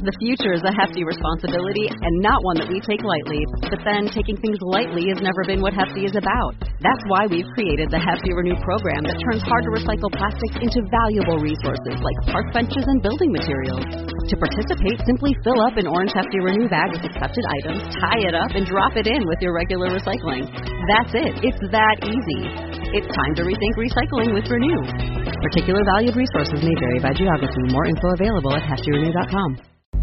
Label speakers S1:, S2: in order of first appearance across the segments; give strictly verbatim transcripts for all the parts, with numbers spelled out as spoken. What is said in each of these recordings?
S1: The future is a hefty responsibility and not one that we take lightly. But then, taking things lightly has never been what Hefty is about. That's why we've created the Hefty Renew program that turns hard-to-recycle plastics into valuable resources like park benches and building materials. To participate, simply fill up an orange Hefty Renew bag with accepted items, tie it up, and drop it in with your regular recycling. That's it. It's that easy. It's time to rethink recycling with Renew. Particular valued resources may vary by geography. More info available at hefty renew dot com.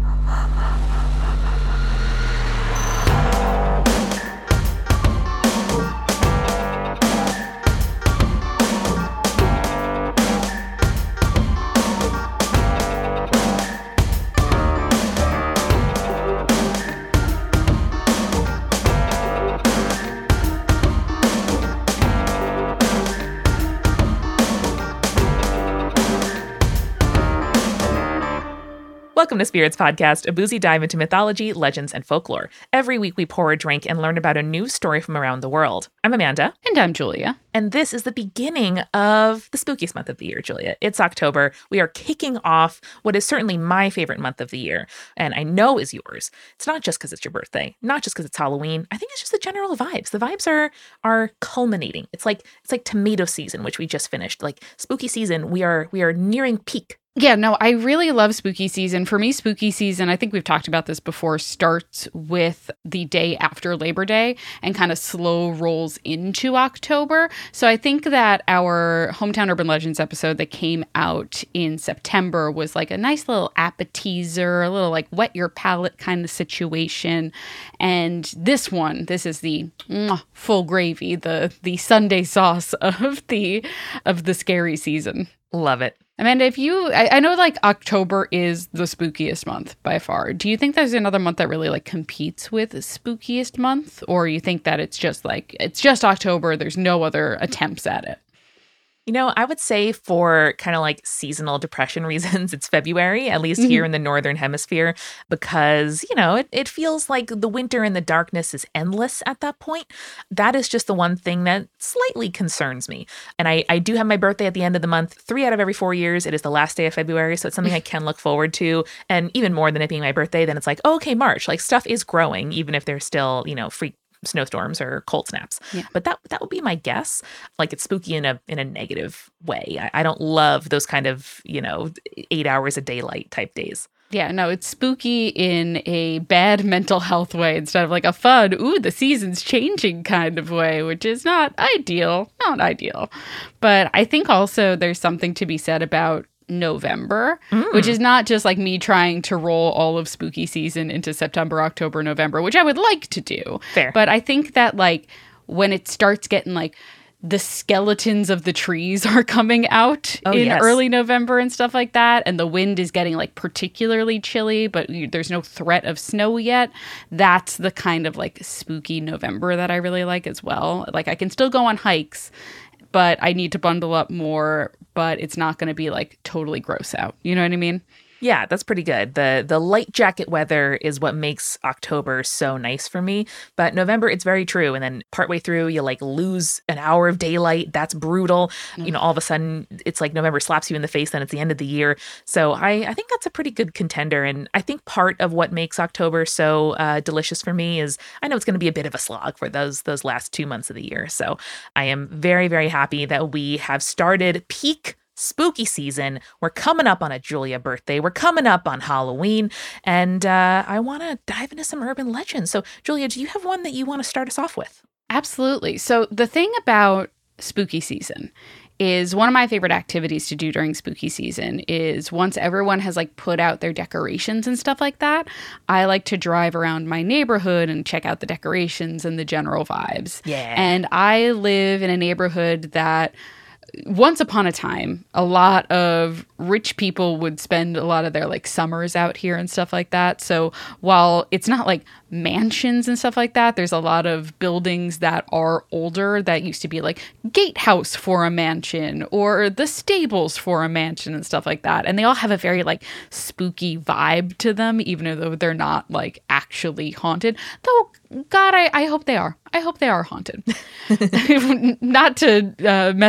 S2: Welcome to Spirits Podcast, a boozy dive into mythology, legends, and folklore. Every week we pour a drink and learn about a new story from around the world. I'm Amanda.
S3: And I'm Julia.
S2: And this is the beginning of the spookiest month of the year, Julia. It's October. We are kicking off what is certainly my favorite month of the year, and I know is yours. It's not just because it's your birthday, not just because it's Halloween. I think it's just the general vibes. The vibes are are culminating. It's like it's like tomato season, which we just finished. Like spooky season, we are we are nearing peak.
S3: Yeah, no, I really love spooky season. For me, spooky season, I think we've talked about this before, starts with the day after Labor Day and kind of slow rolls into October. So I think that our Hometown Urban Legends episode that came out in September was like a nice little appetizer, a little like wet your palate kind of situation. And this one, this is the mwah, full gravy, the the Sunday sauce of the of the scary season.
S2: Love it.
S3: Amanda, if you, I, I know like October is the spookiest month by far. Do you think there's another month that really like competes with the spookiest month? Or you think that it's just like, it's just October, there's no other attempts at it?
S2: You know, I would say for kind of like seasonal depression reasons, it's February, at least here in the Northern Hemisphere, because, you know, it, it feels like the winter and the darkness is endless at that point. That is just the one thing that slightly concerns me. And I, I do have my birthday at the end of the month. Three out of every four years, it is the last day of February. So it's something I can look forward to. And even more than it being my birthday, then it's like, oh, okay, March, like stuff is growing, even if there's still, you know, freak snowstorms or cold snaps. Yeah. But that that would be my guess. Like it's spooky in a in a negative way. I, I don't love those kind of, you know, eight hours of daylight type days.
S3: Yeah, no, it's spooky in a bad mental health way instead of like a fun, ooh, the season's changing kind of way, which is not ideal. Not ideal. But I think also there's something to be said about November, mm. which is not just like me trying to roll all of spooky season into September, October, November, which I would like to do.
S2: Fair.
S3: But I think that like when it starts getting like the skeletons of the trees are coming out oh, in yes. early November and stuff like that, and the wind is getting like particularly chilly, but there's no threat of snow yet. That's the kind of like spooky November that I really like as well. Like I can still go on hikes, but I need to bundle up more, but it's not going to be like totally gross out. You know what I mean?
S2: Yeah, that's pretty good. The the light jacket weather is what makes October so nice for me. But November, it's very true. And then partway through, you like lose an hour of daylight. That's brutal. Mm. You know, all of a sudden, it's like November slaps you in the face, then it's the end of the year. So I, I think that's a pretty good contender. And I think part of what makes October so uh, delicious for me is I know it's going to be a bit of a slog for those those last two months of the year. So I am very, very happy that we have started peak spooky season. We're coming up on a Julia birthday. We're coming up on Halloween. And uh, I want to dive into some urban legends. So Julia, do you have one that you want to start us off with?
S3: Absolutely. So the thing about spooky season is one of my favorite activities to do during spooky season is once everyone has like put out their decorations and stuff like that, I like to drive around my neighborhood and check out the decorations and the general vibes.
S2: Yeah.
S3: And I live in a neighborhood that once upon a time, a lot of rich people would spend a lot of their like summers out here and stuff like that. So while it's not like mansions and stuff like that, there's a lot of buildings that are older that used to be like gatehouse for a mansion or the stables for a mansion and stuff like that. And they all have a very like spooky vibe to them, even though they're not like actually haunted. Though, God, I, I hope they are. I hope they are haunted. Not to uh, mess with the people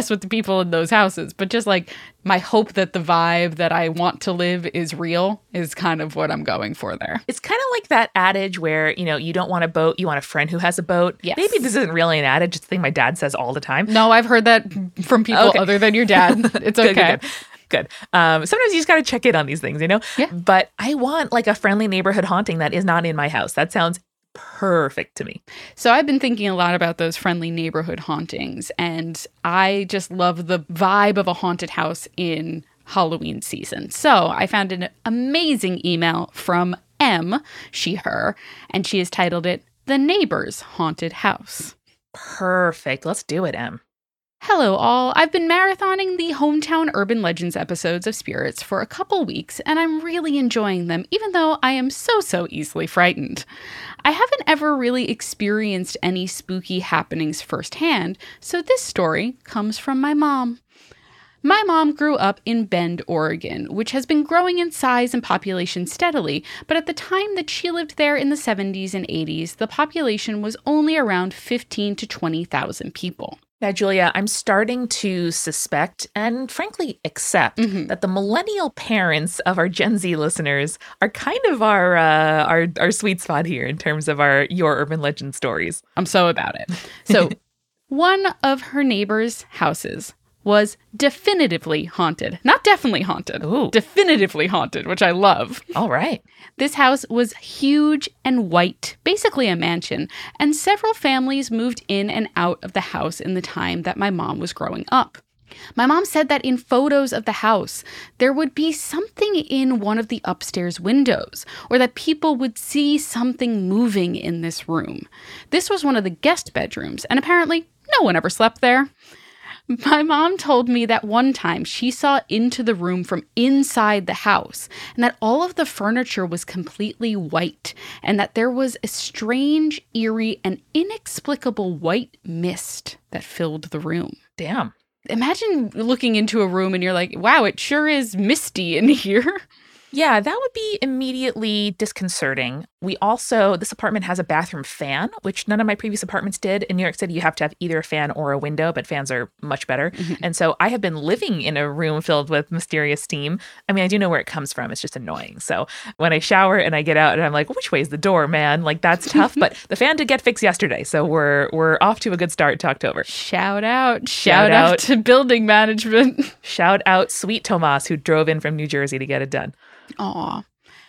S3: people in those houses, but just like my hope that the vibe that I want to live is real is kind of what I'm going for there.
S2: It's kind of like that adage where, you know, you don't want a boat, you want a friend who has a boat.
S3: Yes.
S2: Maybe this isn't really an adage. It's a thing my dad says all the time.
S3: No, I've heard that from people
S2: Okay.
S3: other than your dad. It's okay.
S2: Good, good, good. Good. Um, sometimes you just got to check in on these things, you know?
S3: Yeah.
S2: But I want like a friendly neighborhood haunting that is not in my house. That sounds perfect to me.
S3: So I've been thinking a lot about those friendly neighborhood hauntings, and I just love the vibe of a haunted house in Halloween season. So I found an amazing email from M, she, her, and she has titled it The Neighbor's Haunted House.
S2: Perfect. Let's do it, Em.
S3: Hello all, I've been marathoning the Hometown Urban Legends episodes of Spirits for a couple weeks, and I'm really enjoying them, even though I am so, so easily frightened. I haven't ever really experienced any spooky happenings firsthand, so this story comes from my mom. My mom grew up in Bend, Oregon, which has been growing in size and population steadily, but at the time that she lived there in the seventies and eighties, the population was only around fifteen to twenty thousand people.
S2: Now, Julia, I'm starting to suspect and frankly accept
S3: Mm-hmm.
S2: that the millennial parents of our Gen Z listeners are kind of our uh, our our sweet spot here in terms of our Your Urban Legend stories.
S3: I'm so about it. So, one of her neighbors' houses was definitively haunted. Not definitely haunted.
S2: Ooh.
S3: Definitively haunted, which I love.
S2: All right.
S3: This house was huge and white, basically a mansion, and several families moved in and out of the house in the time that my mom was growing up. My mom said that in photos of the house, there would be something in one of the upstairs windows, or that people would see something moving in this room. This was one of the guest bedrooms, and apparently no one ever slept there. My mom told me that one time she saw into the room from inside the house and that all of the furniture was completely white and that there was a strange, eerie, and inexplicable white mist that filled the room.
S2: Damn.
S3: Imagine looking into a room and you're like, wow, it sure is misty in here.
S2: Yeah, that would be immediately disconcerting. We also, this apartment has a bathroom fan, which none of my previous apartments did. In New York City, you have to have either a fan or a window, but fans are much better. Mm-hmm. And so I have been living in a room filled with mysterious steam. I mean, I do know where it comes from. It's just annoying. So when I shower and I get out and I'm like, which way is the door, man? Like, that's tough. But the fan did get fixed yesterday. So we're we're off to a good start to October.
S3: Shout out.
S2: Shout,
S3: Shout out. out to building management.
S2: Shout out sweet Tomas, who drove in from New Jersey to get it done.
S3: Aw.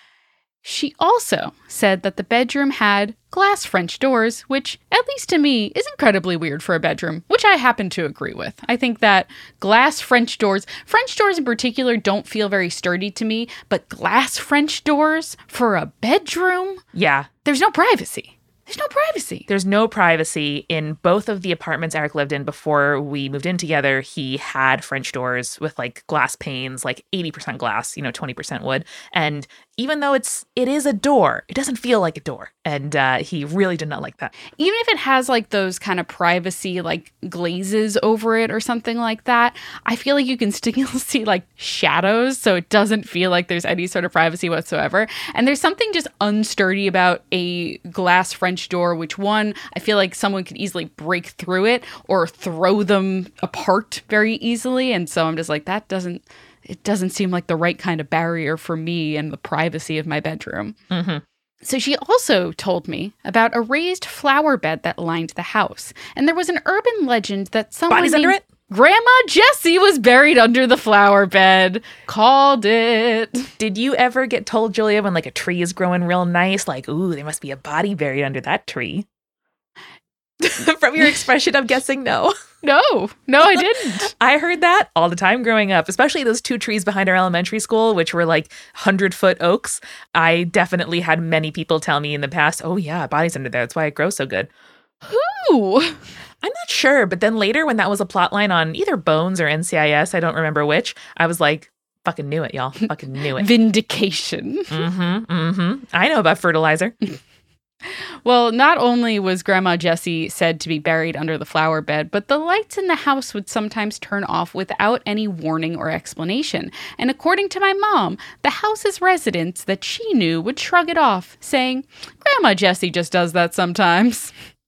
S3: She also said that the bedroom had glass French doors, which, at least to me, is incredibly weird for a bedroom, which I happen to agree with. I think that glass French doors, French doors in particular, don't feel very sturdy to me, but glass French doors for a bedroom?
S2: Yeah.
S3: There's no privacy. There's no privacy.
S2: There's no privacy in both of the apartments Eric lived in before we moved in together. He had French doors with like glass panes, like eighty percent glass, you know, twenty percent wood. And even though it's, it is a door, it doesn't feel like a door. And uh, he really did not like that.
S3: Even if it has like those kind of privacy, like glazes over it or something like that, I feel like you can still see like shadows. So it doesn't feel like there's any sort of privacy whatsoever. And there's something just unsturdy about a glass French door, which one, I feel like someone could easily break through it or throw them apart very easily. And so I'm just like, that doesn't, it doesn't seem like the right kind of barrier for me and the privacy of my bedroom.
S2: Mm-hmm.
S3: So she also told me about a raised flower bed that lined the house. And there was an urban legend that someone
S2: Bodies under it?
S3: Grandma Jessie was buried under the flower bed. Called it.
S2: Did you ever get told, Julia, when like a tree is growing real nice, like, ooh, there must be a body buried under that tree? From your expression, I'm guessing no.
S3: No, no, I didn't.
S2: I heard that all the time growing up, especially those two trees behind our elementary school, which were like hundred-foot oaks. I definitely had many people tell me in the past, oh yeah, bodies under there. That's why it grows so good.
S3: Who?
S2: I'm not sure. But then later when that was a plot line on either Bones or N C I S, I don't remember which, I was like, fucking knew it, y'all. Fucking knew it.
S3: Vindication.
S2: Mm-hmm, mm-hmm. I know about fertilizer.
S3: Well, not only was Grandma Jessie said to be buried under the flower bed, but the lights in the house would sometimes turn off without any warning or explanation. And according to my mom, the house's residents that she knew would shrug it off, saying, Grandma Jessie just does that sometimes.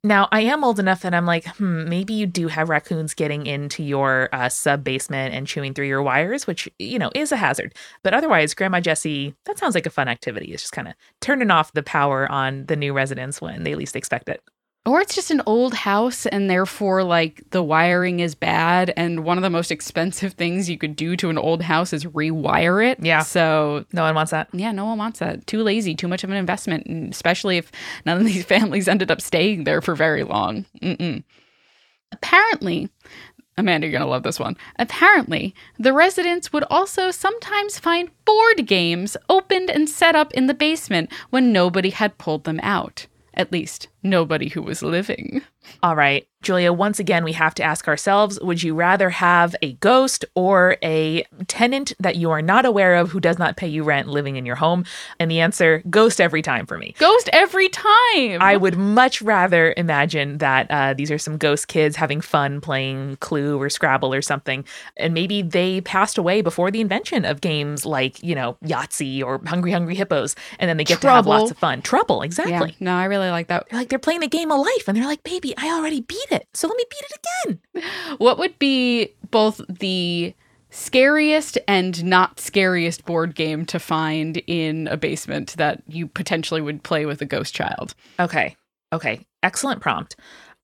S2: Now, I am old enough that I'm like, hmm, maybe you do have raccoons getting into your uh, sub-basement and chewing through your wires, which, you know, is a hazard. But otherwise, Grandma Jessie, that sounds like a fun activity. It's just kind of turning off the power on the new residents when they least expect it.
S3: Or it's just an old house and therefore, like, the wiring is bad. And one of the most expensive things you could do to an old house is rewire it.
S2: Yeah.
S3: So
S2: no one wants that.
S3: Yeah, no one wants that. Too lazy, too much of an investment, and especially if none of these families ended up staying there for very long. Mm-mm. Apparently, Amanda, you're going to love this one. Apparently, the residents would also sometimes find board games opened and set up in the basement when nobody had pulled them out. At least, nobody who was living.
S2: All right, Julia, once again, we have to ask ourselves, would you rather have a ghost or a tenant that you are not aware of who does not pay you rent living in your home? And the answer, ghost every time for me.
S3: Ghost every time!
S2: I would much rather imagine that uh, these are some ghost kids having fun playing Clue or Scrabble or something. And maybe they passed away before the invention of games like, you know, Yahtzee or Hungry Hungry Hippos. And then they get
S3: Trouble.
S2: to have lots of fun. Trouble, exactly.
S3: Yeah, no, I really like that.
S2: They're like, they're playing a game of life. And they're like, baby, I already beat it. So let me beat it again.
S3: What would be both the scariest and not scariest board game to find in a basement that you potentially would play with a ghost child?
S2: Okay. Okay. Excellent prompt.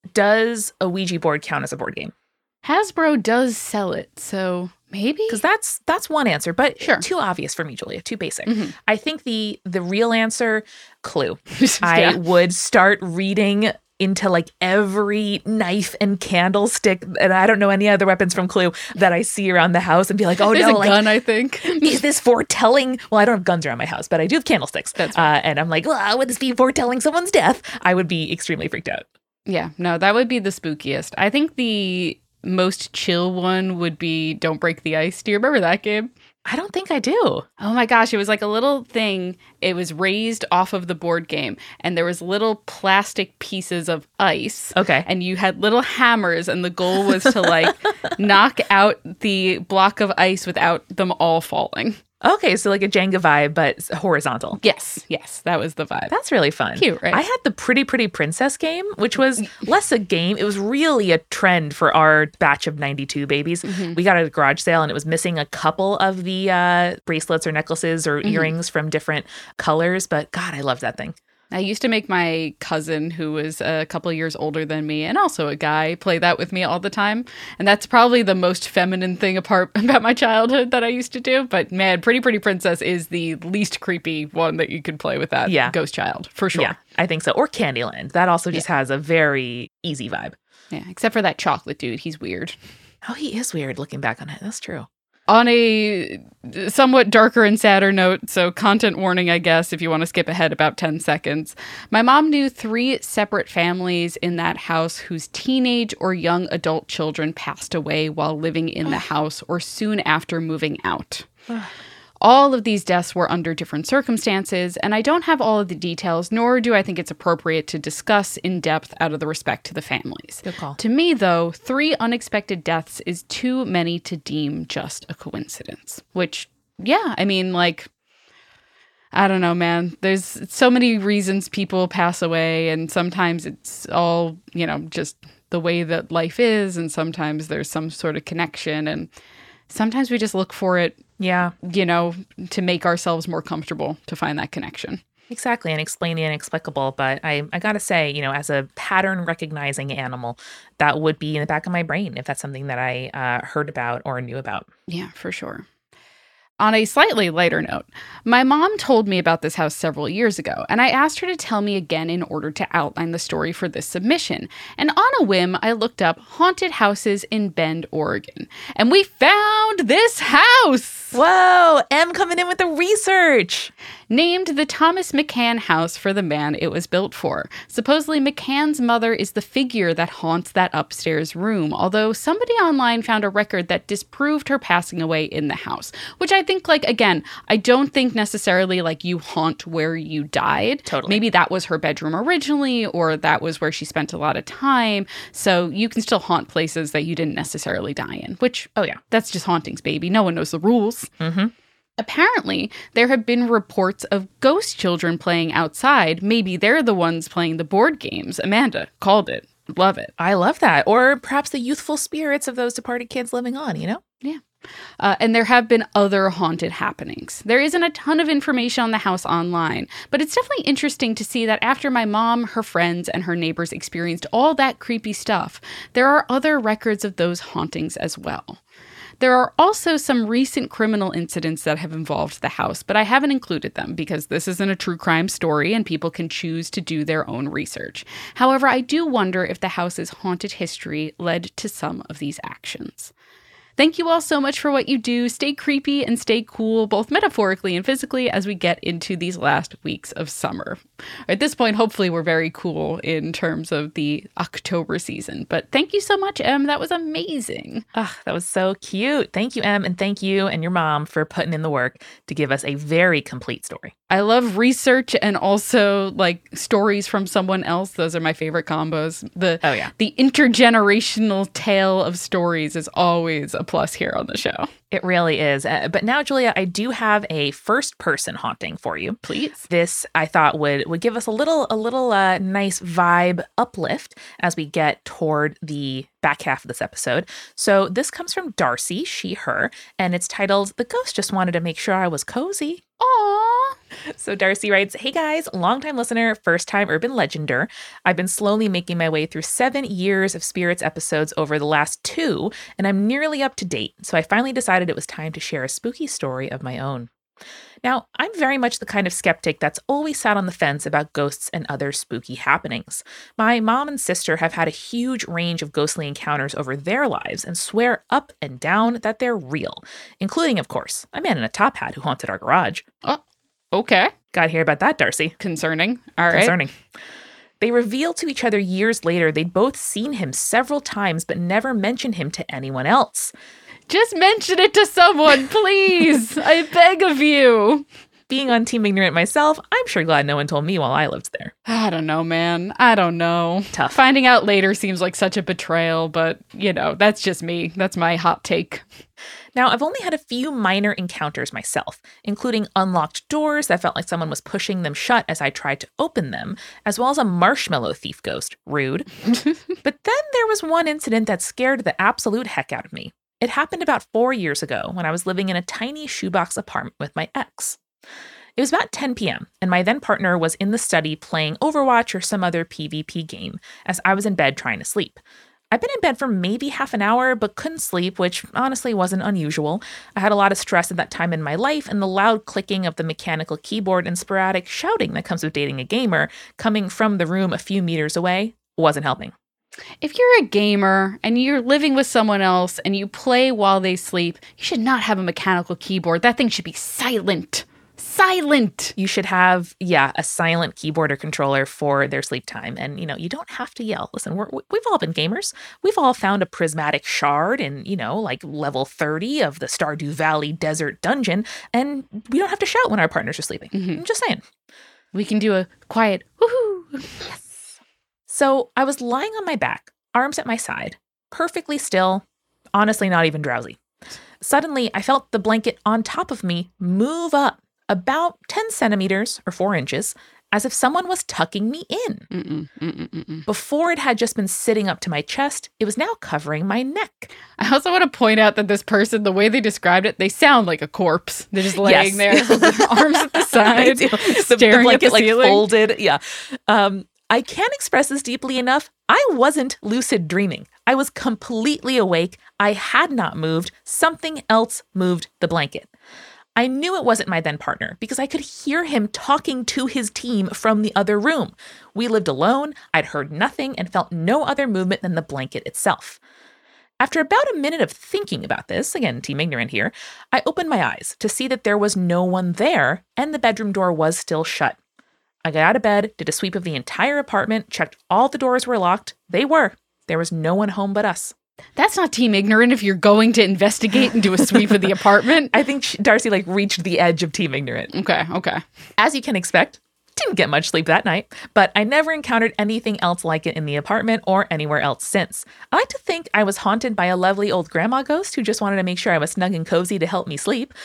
S2: Does a Ouija board count as a board game?
S3: Hasbro does sell it, so maybe?
S2: Because that's that's one answer, but
S3: Sure.
S2: too obvious for me, Julia. Too basic.
S3: Mhm.
S2: I think the the real answer, Clue.
S3: Yeah.
S2: I would start reading into like every knife and candlestick, and I don't know any other weapons from Clue that I see around the house and be like, oh
S3: There's
S2: no,
S3: a
S2: like,
S3: gun, I think.
S2: is this foretelling? Well, I don't have guns around my house, but I do have candlesticks.
S3: That's
S2: uh, and I'm like, well, would this be foretelling someone's death? I would be extremely freaked out.
S3: Yeah, no, that would be the spookiest. I think the most chill one would be Don't Break the Ice. Do you remember that game?
S2: I don't think I do.
S3: Oh my gosh, it was like a little thing. It was raised off of the board game, and there was little plastic pieces of ice.
S2: Okay.
S3: And you had little hammers, and the goal was to like knock out the block of ice without them all falling.
S2: Okay, so like a Jenga vibe, but horizontal.
S3: Yes, yes, that was the vibe.
S2: That's really fun.
S3: Cute, right?
S2: I had the Pretty Pretty Princess game, which was less a game. It was really a trend for our batch of ninety-two babies.
S3: Mm-hmm.
S2: We got it at a garage sale, and it was missing a couple of the uh, bracelets or necklaces or
S3: Mm-hmm.
S2: earrings from different colors. But God, I loved that thing.
S3: I used to make my cousin, who was a couple years older than me and also a guy, play that with me all the time. And that's probably the most feminine thing apart about my childhood that I used to do. But man, Pretty Pretty Princess is the least creepy one that you could play with that
S2: Yeah.
S3: ghost child, for sure.
S2: Yeah, I think so. Or Candyland. That also just has a very easy vibe.
S3: Yeah, except for that chocolate dude. He's weird.
S2: Oh, he is weird looking back on it. That's true.
S3: On a somewhat darker and sadder note, so content warning, I guess, if you want to skip ahead about ten seconds. My mom knew three separate families in that house whose teenage or young adult children passed away while living in the house or soon after moving out. All of these deaths were under different circumstances, and I don't have all of the details, nor do I think it's appropriate to discuss in depth out of the respect to the families.
S2: Good call.
S3: To me, though, three unexpected deaths is too many to deem just a coincidence. Which, yeah, I mean, like, I don't know, man. There's so many reasons people pass away, and sometimes it's all, you know, just the way that life is, and sometimes there's some sort of connection, and sometimes we just look for it,
S2: Yeah,
S3: you know, to make ourselves more comfortable to find that connection.
S2: exactly. And explain the inexplicable. But I, I got to say, you know, as a pattern recognizing animal, that would be in the back of my brain if that's something that I uh, heard about or knew about.
S3: Yeah, for sure. On a slightly lighter note, my mom told me about this house several years ago, and I asked her to tell me again in order to outline the story for this submission. And on a whim, I looked up haunted houses in Bend, Oregon, and we found this house!
S2: Whoa, M coming in with the research.
S3: Named the Thomas McCann House for the man it was built for. Supposedly, McCann's mother is the figure that haunts that upstairs room, although somebody online found a record that disproved her passing away in the house, which I think, like, again, I don't think necessarily, like, you haunt where you died.
S2: Totally.
S3: Maybe that was her bedroom originally, or that was where she spent a lot of time, so you can still haunt places that you didn't necessarily die in, which,
S2: Oh, yeah.
S3: that's just hauntings, baby. No one knows the rules.
S2: Mm-hmm.
S3: Apparently, there have been reports of ghost children playing outside. Maybe they're the ones playing the board games. Amanda called it. Love it.
S2: I love that. Or perhaps the youthful spirits of those departed kids living on, you know?
S3: Yeah. Uh, and there have been other haunted happenings. There isn't a ton of information on the house online, but it's definitely interesting to see that after my mom, her friends, and her neighbors experienced all that creepy stuff, there are other records of those hauntings as well. There are also some recent criminal incidents that have involved the house, but I haven't included them because this isn't a true crime story and people can choose to do their own research. However, I do wonder if the house's haunted history led to some of these actions. Thank you all so much for what you do. Stay creepy and stay cool, both metaphorically and physically, as we get into these last weeks of summer. At this point, hopefully we're very cool in terms of the October season. But thank you so much, Em. That was amazing.
S2: Oh, that was so cute. Thank you, Em, and thank you and your mom for putting in the work to give us a very complete story.
S3: I love research and also like stories from someone else. Those are my favorite combos. The
S2: oh yeah,
S3: the intergenerational tale of stories is always a plus here on the show.
S2: It really is. Uh, but now, Julia, I do have a first-person haunting for you.
S3: Please.
S2: This I thought would would give us a little a little uh, nice vibe uplift as we get toward the back half of this episode. So this comes from Darcy, she, her, and it's titled "The Ghost Just Wanted to Make Sure I Was Cozy."
S3: Aww.
S2: So Darcy writes, "Hey guys, longtime listener, first time urban legender. I've been slowly making my way through seven years of Spirits episodes over the last two, and I'm nearly up to date. So I finally decided it was time to share a spooky story of my own. Now, I'm very much the kind of skeptic that's always sat on the fence about ghosts and other spooky happenings. My mom and sister have had a huge range of ghostly encounters over their lives and swear up and down that they're real, including, of course, a man in a top hat who haunted our garage."
S3: Oh, okay.
S2: Gotta hear about that, Darcy.
S3: Concerning. All right.
S2: Concerning. They revealed to each other years later they'd both seen him several times but never mentioned him to anyone else.
S3: Just mention it to someone, please. I beg of you.
S2: Being on Team Ignorant myself, I'm sure glad no one told me while I lived there.
S3: I don't know, man. I don't know.
S2: Tough.
S3: Finding out later seems like such a betrayal, but, you know, that's just me. That's my hot take.
S2: Now, I've only had a few minor encounters myself, including unlocked doors that felt like someone was pushing them shut as I tried to open them, as well as a marshmallow thief ghost. Rude. But then there was one incident that scared the absolute heck out of me. It happened about four years ago when I was living in a tiny shoebox apartment with my ex. It was about ten p.m., and my then partner was in the study playing Overwatch or some other PvP game, as I was in bed trying to sleep. I'd been in bed for maybe half an hour, but couldn't sleep, which honestly wasn't unusual. I had a lot of stress at that time in my life, and the loud clicking of the mechanical keyboard and sporadic shouting that comes with dating a gamer coming from the room a few meters away wasn't helping.
S3: If you're a gamer and you're living with someone else and you play while they sleep, you should not have a mechanical keyboard. That thing should be silent. Silent.
S2: You should have, yeah, a silent keyboard or controller for their sleep time. And, you know, you don't have to yell. Listen, we're, we've all been gamers. We've all found a prismatic shard in, you know, like level thirty of the Stardew Valley Desert Dungeon. And we don't have to shout when our partners are sleeping. Mm-hmm. I'm just saying.
S3: We can do a quiet woohoo.
S2: Yes. So I was lying on my back, arms at my side, perfectly still, honestly not even drowsy. Suddenly, I felt the blanket on top of me move up about ten centimeters or four inches, as if someone was tucking me in.
S3: Mm-mm, mm-mm, mm-mm.
S2: Before it had just been sitting up to my chest, it was now covering my neck.
S3: I also want to point out that this person, the way they described it, they sound like a corpse. They're just laying
S2: yes.
S3: there, with their arms at the side,
S2: the,
S3: staring
S2: the blanket,
S3: at the ceiling.
S2: Like folded. Yeah. Um, I can't express this deeply enough. I wasn't lucid dreaming. I was completely awake. I had not moved. Something else moved the blanket. I knew it wasn't my then partner because I could hear him talking to his team from the other room. We lived alone. I'd heard nothing and felt no other movement than the blanket itself. After about a minute of thinking about this, again, Team Ignorant here, I opened my eyes to see that there was no one there and the bedroom door was still shut. I got out of bed, did a sweep of the entire apartment, checked all the doors were locked. They were. There was no one home but us.
S3: That's not Team Ignorant if you're going to investigate and do a sweep of the apartment.
S2: I think Darcy like reached the edge of Team Ignorant.
S3: Okay, okay.
S2: As you can expect, didn't get much sleep that night, but I never encountered anything else like it in the apartment or anywhere else since. I like to think I was haunted by a lovely old grandma ghost who just wanted to make sure I was snug and cozy to help me sleep.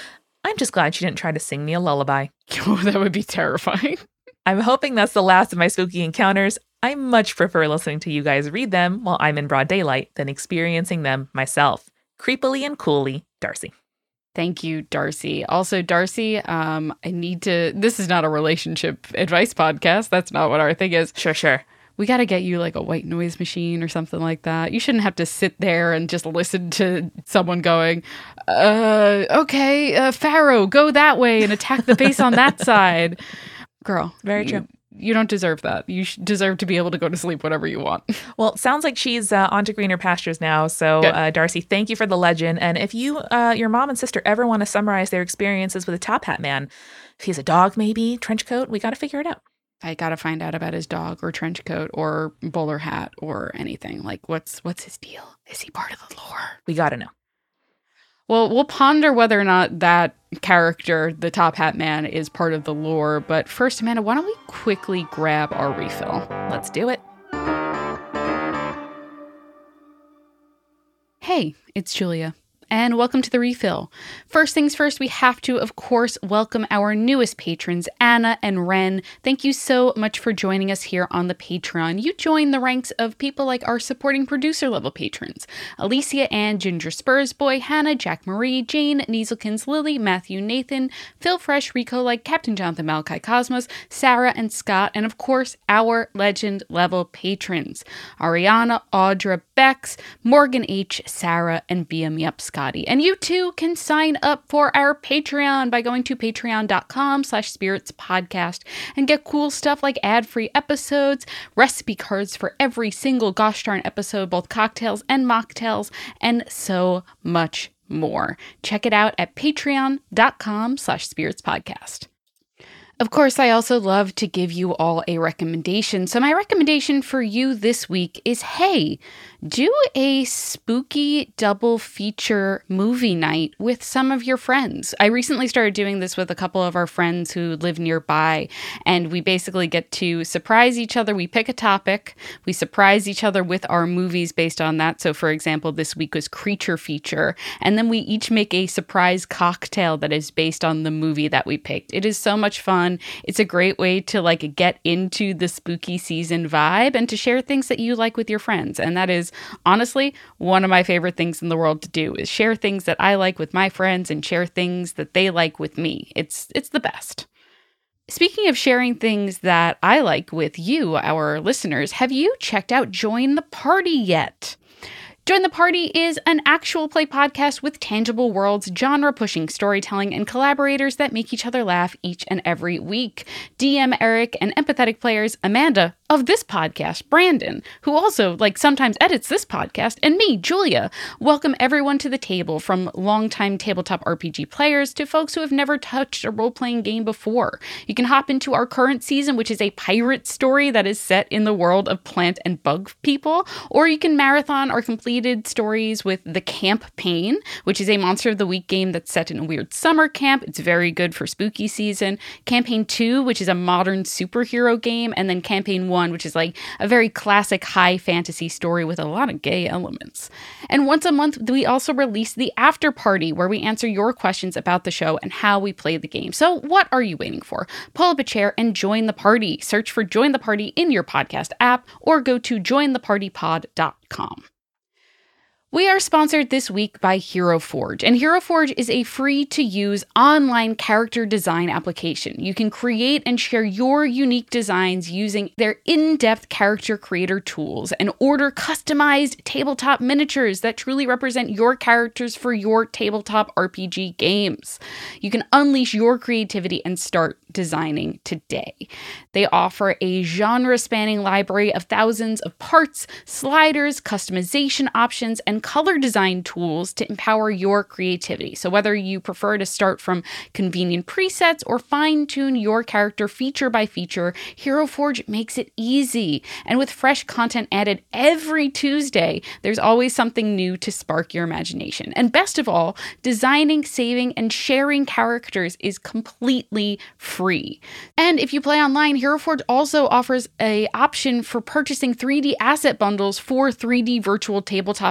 S2: I'm just glad she didn't try to sing me a lullaby.
S3: Oh, that would be terrifying.
S2: I'm hoping that's the last of my spooky encounters. I much prefer listening to you guys read them while I'm in broad daylight than experiencing them myself. Creepily and coolly, Darcy.
S3: Thank you, Darcy. Also, Darcy, um, I need to, this is not a relationship advice podcast. That's not what our thing is.
S2: Sure, sure.
S3: We got to get you like a white noise machine or something like that. You shouldn't have to sit there and just listen to someone going, uh, okay, uh, Pharaoh, go that way and attack the base on that side. Girl,
S2: very
S3: you,
S2: true.
S3: You don't deserve that. You sh- deserve to be able to go to sleep whenever you want.
S2: Well, it sounds like she's uh, on to greener pastures now. So, uh, Darcy, thank you for the legend. And if you, uh, your mom and sister ever want to summarize their experiences with a Top Hat Man, if he's a dog, maybe, trench coat, we got to figure it out.
S3: I got to find out about his dog or trench coat or bowler hat or anything. Like, what's what's his deal? Is he part of the lore?
S2: We got to know.
S3: Well, we'll ponder whether or not that character, the Top Hat Man, is part of the lore. But first, Amanda, why don't we quickly grab our refill?
S2: Let's do it.
S3: Hey, it's Julia. And welcome to the refill. First things first, we have to, of course, welcome our newest patrons, Anna and Ren. Thank you so much for joining us here on the Patreon. You join the ranks of people like our supporting producer level patrons: Alicia Ann, Ginger Spursboy, Hannah, Jack Marie, Jane, Neaselkins, Lily, Matthew, Nathan, Phil Fresh, Rico Like, Captain Jonathan, Malachi Cosmos, Sarah and Scott, and of course, our legend level patrons: Ariana, Audra, Bex, Morgan H, Sarah, and B M Yup Scotty. And you too can sign up for our Patreon by going to patreon.com slash spirits podcast and get cool stuff like ad-free episodes, recipe cards for every single gosh darn episode, both cocktails and mocktails, and so much more. Check it out at patreon.com slash spirits podcast. Of course, I also love to give you all a recommendation. So my recommendation for you this week is, hey, do a spooky double feature movie night with some of your friends. I recently started doing this with a couple of our friends who live nearby, and we basically get to surprise each other. We pick a topic, we surprise each other with our movies based on that. So for example, this week was Creature Feature, and then we each make a surprise cocktail that is based on the movie that we picked. It is so much fun. It's a great way to like get into the spooky season vibe and to share things that you like with your friends. And that is honestly one of my favorite things in the world to do, is share things that I like with my friends and share things that they like with me. It's it's the best. Speaking of sharing things that I like with you, our listeners, have you checked out Join the Party yet? Join the Party is an actual play podcast with tangible worlds, genre-pushing storytelling, and collaborators that make each other laugh each and every week. D M Eric and empathetic players Amanda of this podcast, Brandon, who also like sometimes edits this podcast, and me, Julia, welcome everyone to the table, from longtime tabletop R P G players to folks who have never touched a role-playing game before. You can hop into our current season, which is a pirate story that is set in the world of plant and bug people, or you can marathon our complete stories with The Campaign, which is a Monster of the Week game that's set in a weird summer camp. It's very good for spooky season. Campaign two, which is a modern superhero game, and then Campaign one, which is like a very classic high fantasy story with a lot of gay elements. And once a month, we also release the After Party, where we answer your questions about the show and how we play the game. So what are you waiting for? Pull up a chair and join the party. Search for Join the Party in your podcast app or go to join the party pod dot com. We are sponsored this week by Hero Forge, and Hero Forge is a free-to-use online character design application. You can create and share your unique designs using their in-depth character creator tools and order customized tabletop miniatures that truly represent your characters for your tabletop R P G games. You can unleash your creativity and start designing today. They offer a genre-spanning library of thousands of parts, sliders, customization options, and color design tools to empower your creativity. So whether you prefer to start from convenient presets or fine-tune your character feature by feature, Hero Forge makes it easy. And with fresh content added every Tuesday, there's always something new to spark your imagination. And best of all, designing, saving, and sharing characters is completely free. And if you play online, Hero Forge also offers an option for purchasing three D asset bundles for three D virtual tabletop applications.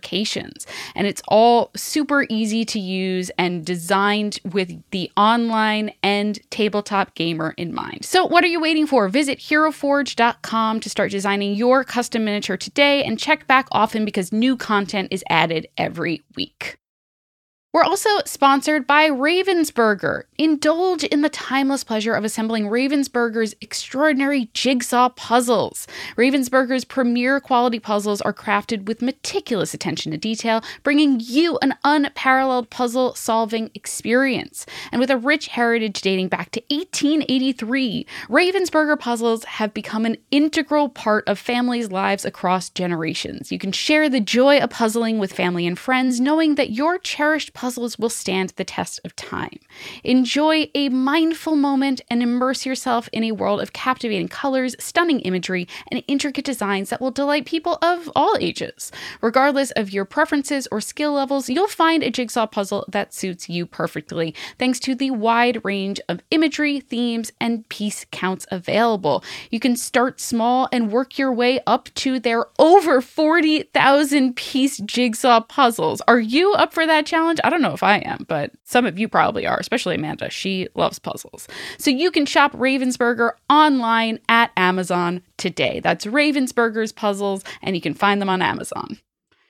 S3: applications. And it's all super easy to use and designed with the online and tabletop gamer in mind. So what are you waiting for? Visit hero forge dot com to start designing your custom miniature today and check back often because new content is added every week. We're also sponsored by Ravensburger. Indulge in the timeless pleasure of assembling Ravensburger's extraordinary jigsaw puzzles. Ravensburger's premier quality puzzles are crafted with meticulous attention to detail, bringing you an unparalleled puzzle-solving experience. And with a rich heritage dating back to eighteen eighty-three, Ravensburger puzzles have become an integral part of families' lives across generations. You can share the joy of puzzling with family and friends, knowing that your cherished puzzles will stand the test of time. Enjoy a mindful moment and immerse yourself in a world of captivating colors, stunning imagery, and intricate designs that will delight people of all ages. Regardless of your preferences or skill levels, you'll find a jigsaw puzzle that suits you perfectly, thanks to the wide range of imagery, themes, and piece counts available. You can start small and work your way up to their over forty thousand piece jigsaw puzzles. Are you up for that challenge? I don't know if I am, but some of you probably are, especially Amanda. She loves puzzles. So you can shop Ravensburger online at Amazon today. That's Ravensburger's puzzles, and you can find them on Amazon.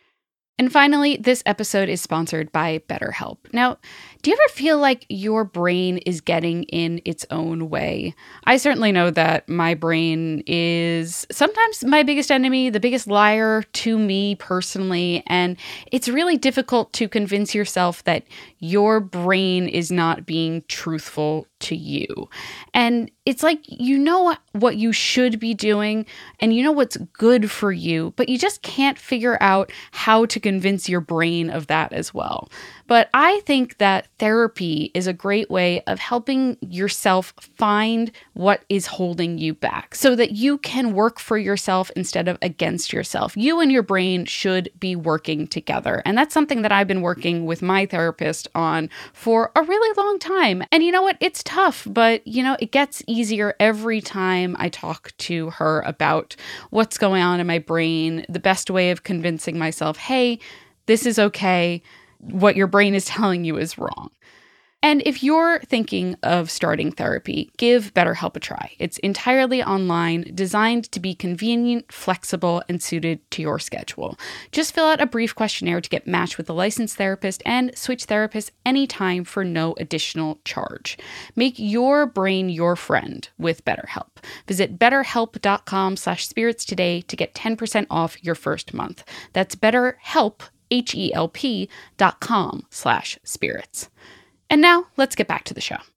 S3: And finally, this episode is sponsored by BetterHelp. Now, do you ever feel like your brain is getting in its own way? I certainly know that my brain is sometimes my biggest enemy, the biggest liar to me personally, and it's really difficult to convince yourself that your brain is not being truthful to you. And it's like, you know what you should be doing and you know what's good for you, but you just can't figure out how to convince your brain of that as well. But I think that therapy is a great way of helping yourself find what is holding you back so that you can work for yourself instead of against yourself. You and your brain should be working together. And that's something that I've been working with my therapist on for a really long time. And you know what? It's tough, but you know, it gets easier every time I talk to her about what's going on in my brain, the best way of convincing myself, hey, this is okay. What your brain is telling you is wrong. And if you're thinking of starting therapy, give BetterHelp a try. It's entirely online, designed to be convenient, flexible, and suited to your schedule. Just fill out a brief questionnaire to get matched with a licensed therapist and switch therapists anytime for no additional charge. Make your brain your friend with BetterHelp. Visit betterhelp.com slash spirits today to get ten percent off your first month. That's BetterHelp, H-E-L-P dot com slash spirits. And now let's get back to the show.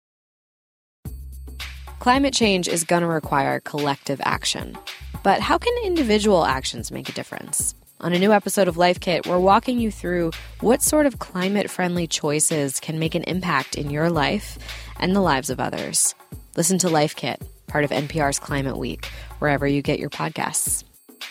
S4: Climate change is going to require collective action. But how can individual actions make a difference? On a new episode of Life Kit, we're walking you through what sort of climate-friendly choices can make an impact in your life and the lives of others. Listen to Life Kit, part of N P R's Climate Week, wherever you get your podcasts.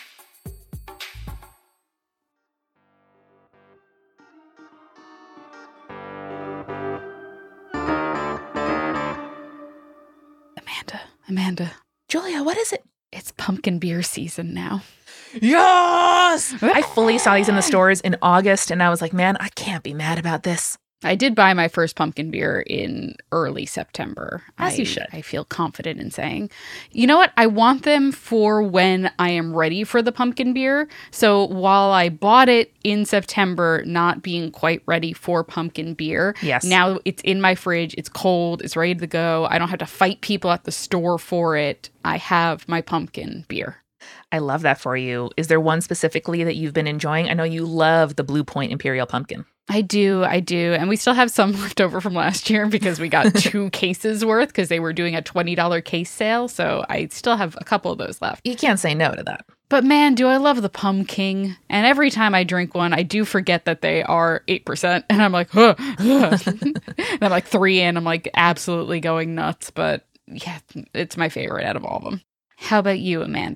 S3: Amanda, Amanda.
S2: Julia, what is it?
S3: It's pumpkin beer season now.
S2: Yes! I fully saw these in the stores in August, and I was like, man, I can't be mad about this.
S3: I did buy my first pumpkin beer in early September.
S2: As
S3: I,
S2: you should.
S3: I feel confident in saying. You know what? I want them for when I am ready for the pumpkin beer. So while I bought it in September, not being quite ready for pumpkin beer,
S2: yes.
S3: Now it's in my fridge. It's cold. It's ready to go. I don't have to fight people at the store for it. I have my pumpkin beer.
S2: I love that for you. Is there one specifically that you've been enjoying? I know you love the Blue Point Imperial Pumpkin.
S3: I do, I do. And we still have some left over from last year because we got two cases worth because they were doing a twenty dollars case sale. So I still have a couple of those left.
S2: You can't say no to that.
S3: But man, do I love the pumpkin. And every time I drink one, I do forget that they are eight percent. And I'm like, huh, huh. And I'm like three in, I'm like absolutely going nuts. But yeah, it's my favorite out of all of them. How about you, Amanda?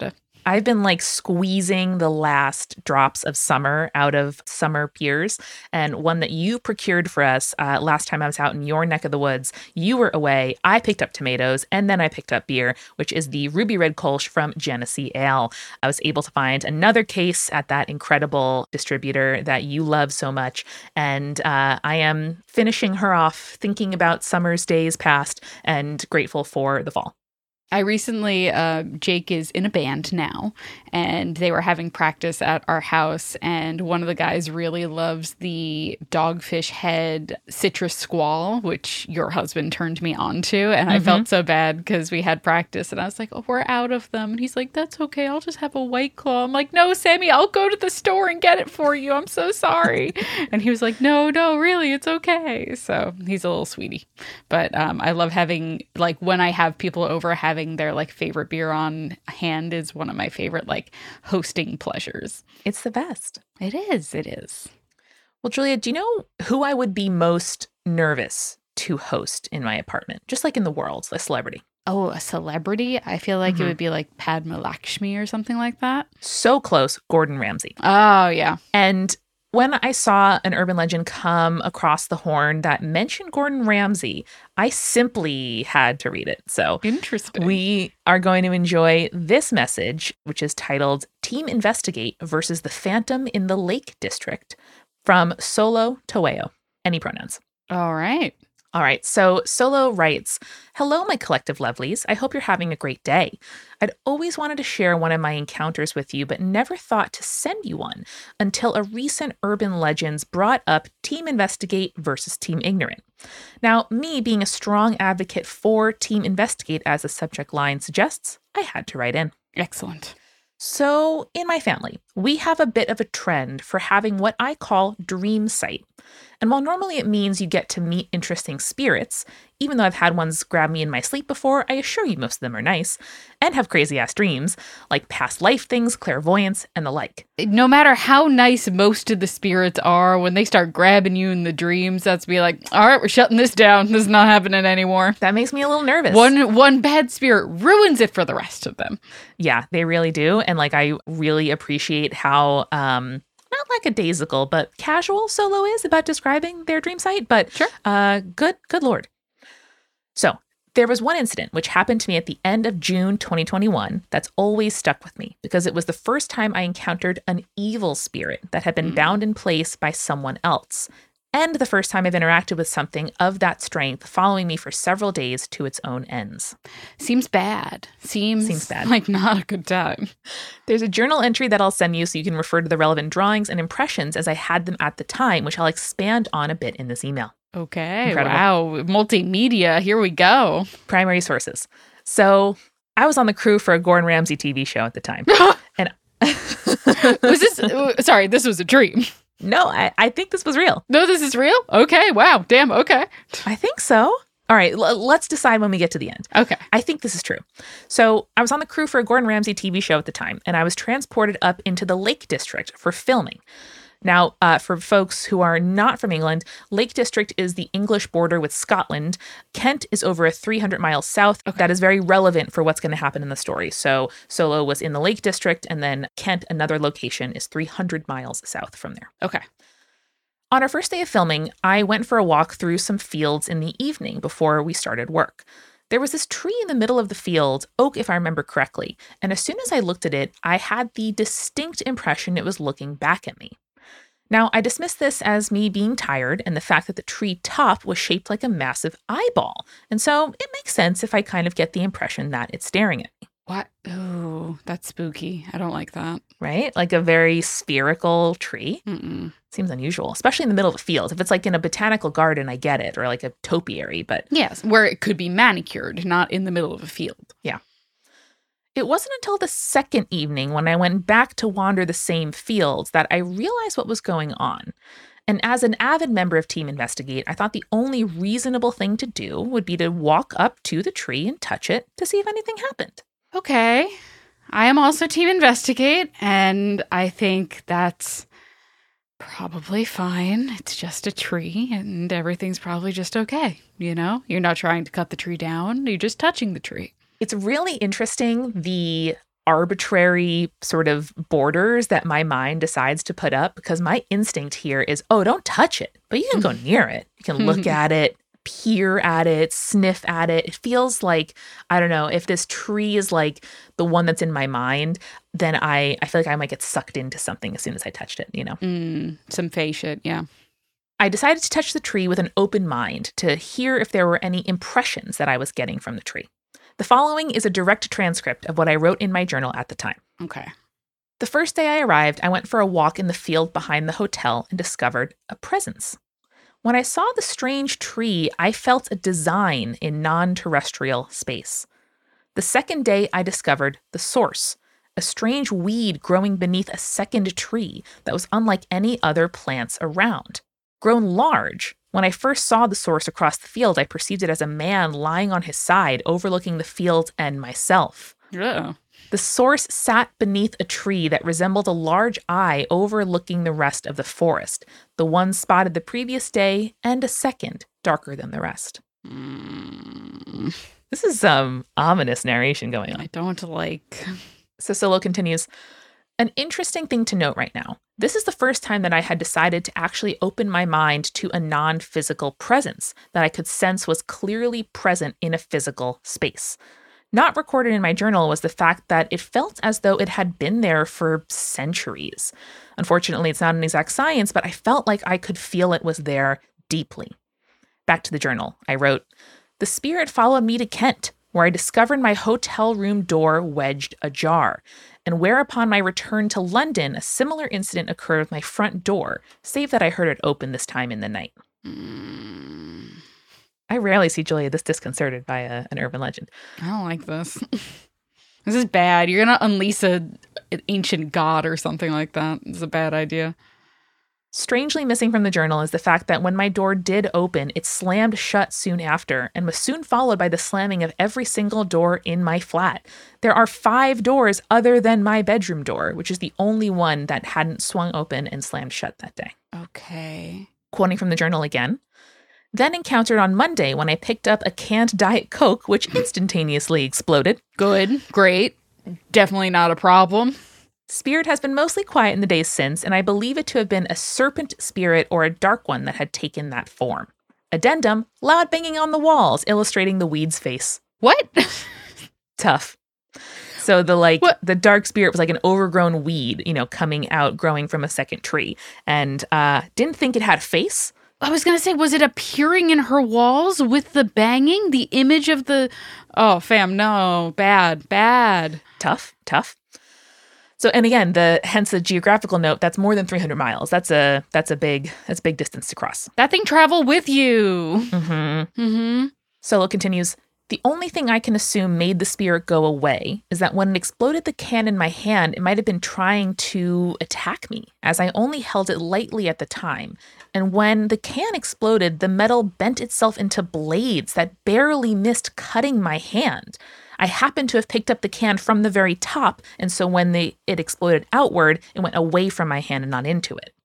S2: I've been like squeezing the last drops of summer out of summer pears. And one that you procured for us uh, last time I was out in your neck of the woods, you were away. I picked up tomatoes and then I picked up beer, which is the Ruby Red Kolsch from Genesee Ale. I was able to find another case at that incredible distributor that you love so much. And uh, I am finishing her off, thinking about summer's days past and grateful for the fall.
S3: I recently, uh, Jake is in a band now, and they were having practice at our house, and one of the guys really loves the Dogfish Head Citrus Squall, which your husband turned me on to, and mm-hmm. I felt so bad because we had practice, and I was like, oh, we're out of them, and he's like, that's okay, I'll just have a White Claw. I'm like, no, Sammy, I'll go to the store and get it for you, I'm so sorry. And he was like, no, no, really, it's okay. So he's a little sweetie, but um, I love having, like, when I have people over, having Having their like favorite beer on hand is one of my favorite like hosting pleasures.
S2: It's the best.
S3: It is. It is.
S2: Well, Julia, do you know who I would be most nervous to host in my apartment? Just like in the world, a celebrity.
S3: Oh, a celebrity? I feel like mm-hmm. it would be like Padma Lakshmi or something like that.
S2: So close. Gordon Ramsay.
S3: Oh, yeah.
S2: And when I saw an urban legend come across the horn that mentioned Gordon Ramsay, I simply had to read it. So
S3: interesting.
S2: We are going to enjoy this message, which is titled Team Investigate versus the Phantom in the Lake District from Solo Taweo. Any pronouns.
S3: All right.
S2: All right, so Solo writes, hello, my collective lovelies. I hope you're having a great day. I'd always wanted to share one of my encounters with you, but never thought to send you one until a recent Urban Legends brought up Team Investigate versus Team Ignorant. Now, me being a strong advocate for Team Investigate as the subject line suggests, I had to write in.
S3: Excellent.
S2: So, in my family, we have a bit of a trend for having what I call dream sight. And while normally it means you get to meet interesting spirits, even though I've had ones grab me in my sleep before, I assure you most of them are nice, and have crazy-ass dreams, like past life things, clairvoyance, and the like.
S3: No matter how nice most of the spirits are, when they start grabbing you in the dreams, that's be like, all right, we're shutting this down. This is not happening anymore.
S2: That makes me a little nervous.
S3: One one bad spirit ruins it for the rest of them.
S2: Yeah, they really do. And like, I really appreciate how... um not lackadaisical, but casual Solo is about describing their dream site, but
S3: sure.
S2: uh, good, good Lord. So there was one incident which happened to me at the end of June twenty twenty-one that's always stuck with me because it was the first time I encountered an evil spirit that had been mm. bound in place by someone else. And the first time I've interacted with something of that strength following me for several days to its own ends.
S3: Seems bad. Seems,
S2: Seems bad.
S3: Like not a good time.
S2: There's a journal entry that I'll send you so you can refer to the relevant drawings and impressions as I had them at the time, which I'll expand on a bit in this email.
S3: Okay.
S2: Incredible.
S3: Wow. Multimedia. Here we go.
S2: Primary sources. So I was on the crew for a Gordon Ramsay T V show at the time. and
S3: Was this, sorry, this was a dream.
S2: No, I, I think this was real.
S3: No, this is real? Okay, wow, damn, okay.
S2: I think so. All right, l- let's decide when we get to the end.
S3: Okay.
S2: I think this is true. So I was on the crew for a Gordon Ramsay T V show at the time, and I was transported up into the Lake District for filming. Now, uh, for folks who are not from England, Lake District is the English border with Scotland. Kent is over a three hundred miles south. Okay. That is very relevant for what's going to happen in the story. So Solo was in the Lake District, and then Kent, another location, is three hundred miles south from there.
S3: Okay.
S2: On our first day of filming, I went for a walk through some fields in the evening before we started work. There was this tree in the middle of the field, oak if I remember correctly, and as soon as I looked at it, I had the distinct impression it was looking back at me. Now, I dismissed this as me being tired and the fact that the tree top was shaped like a massive eyeball. And so it makes sense if I kind of get the impression that it's staring at me.
S3: What? Oh, that's spooky. I don't like that.
S2: Right? Like a very spherical tree.
S3: Mm-mm.
S2: Seems unusual, especially in the middle of a field. If it's like in a botanical garden, I get it, or like a topiary, but...
S3: Yes, where it could be manicured, not in the middle of a field.
S2: Yeah. It wasn't until the second evening when I went back to wander the same fields that I realized what was going on. And as an avid member of Team Investigate, I thought the only reasonable thing to do would be to walk up to the tree and touch it to see if anything happened.
S3: Okay. I am also Team Investigate, and I think that's probably fine. It's just a tree, and everything's probably just okay. You know, you're not trying to cut the tree down. You're just touching the tree.
S2: It's really interesting, the arbitrary sort of borders that my mind decides to put up, because my instinct here is, oh, don't touch it, but you can go near it. You can look at it, peer at it, sniff at it. It feels like, I don't know, if this tree is like the one that's in my mind, then I, I feel like I might get sucked into something as soon as I touched it, you know?
S3: Mm, some fey shit, yeah.
S2: I decided to touch the tree with an open mind to hear if there were any impressions that I was getting from the tree. The following is a direct transcript of what I wrote in my journal at the time.
S3: Okay.
S2: The first day I arrived, I went for a walk in the field behind the hotel and discovered a presence. When I saw the strange tree, I felt a design in non-terrestrial space. The second day, I discovered the source, a strange weed growing beneath a second tree that was unlike any other plants around. Grown large, when I first saw the source across the field, I perceived it as a man lying on his side, overlooking the field and myself.
S3: Yeah.
S2: The source sat beneath a tree that resembled a large eye overlooking the rest of the forest, the one spotted the previous day and a second darker than the rest.
S3: Mm.
S2: This is some ominous narration going on.
S3: I don't like...
S2: So Solo continues, an interesting thing to note right now. This is the first time that I had decided to actually open my mind to a non-physical presence that I could sense was clearly present in a physical space. Not recorded in my journal was the fact that it felt as though it had been there for centuries. Unfortunately, it's not an exact science, but I felt like I could feel it was there deeply. Back to the journal, I wrote, the spirit followed me to Kent, where I discovered my hotel room door wedged ajar, and where upon my return to London, a similar incident occurred with my front door, save that I heard it open this time in the night.
S3: Mm.
S2: I rarely see Julia this disconcerted by a, an urban legend.
S3: I don't like this. This is bad. You're going to unleash a, an ancient god or something like that. It's a bad idea.
S2: Strangely missing from the journal is the fact that when my door did open, it slammed shut soon after and was soon followed by the slamming of every single door in my flat. There are five doors other than my bedroom door, which is the only one that hadn't swung open and slammed shut that day.
S3: Okay.
S2: Quoting from the journal again. Then encountered on Monday when I picked up a canned Diet Coke, which instantaneously exploded.
S3: Good. Great. Definitely not a problem.
S2: Spirit has been mostly quiet in the days since, and I believe it to have been a serpent spirit or a dark one that had taken that form. Addendum, loud banging on the walls, illustrating the weed's face.
S3: What?
S2: Tough. So the like
S3: what?
S2: the dark spirit was like an overgrown weed, you know, coming out, growing from a second tree. And uh, didn't think it had a face.
S3: I was going to say, was it appearing in her walls with the banging? The image of the... Oh, fam, no. Bad, bad.
S2: Tough, tough. So, and again, the hence the geographical note, that's more than three hundred miles. That's a that's a big that's a big distance to cross.
S3: That thing traveled with you.
S2: Mm-hmm.
S3: Mm-hmm.
S2: Solo continues, the only thing I can assume made the spirit go away is that when it exploded the can in my hand, it might have been trying to attack me, as I only held it lightly at the time. And when the can exploded, the metal bent itself into blades that barely missed cutting my hand. I happened to have picked up the can from the very top, and so when the, it exploded outward, it went away from my hand and not into it.